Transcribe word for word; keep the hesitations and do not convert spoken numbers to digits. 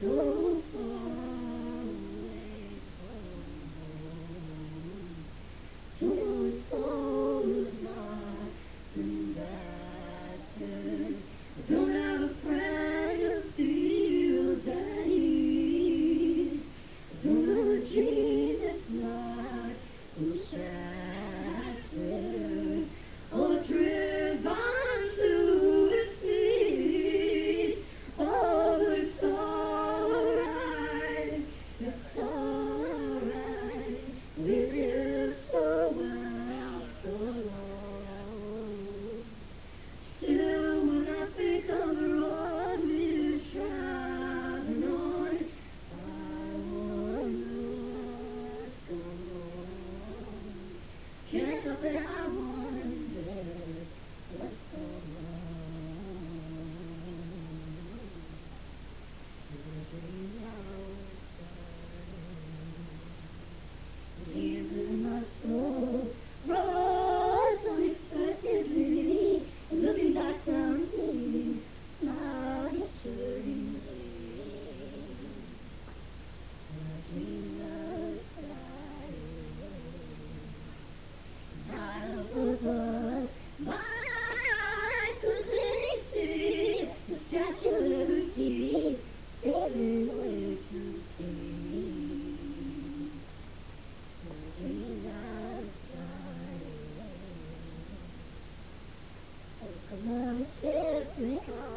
so far away from home. Till the soul is not been battered. I don't have a friend who feels at ease. I don't have a dream that's not shattered or driven to its knees. Oh, it's alright, it's alright. We live so well, so long. Still, when I think of the road we're traveling on, I wonder what's going on. Can't help it, I wonder what's going on. Every hour's burning deep in my soul, rose unexpectedly, and looking back down at me, smiled assuringly. My dream was flying high above. My eyes could clearly see the Statue of Liberty sailing away to sea. My dream was flying. Oh, come on, ship me home.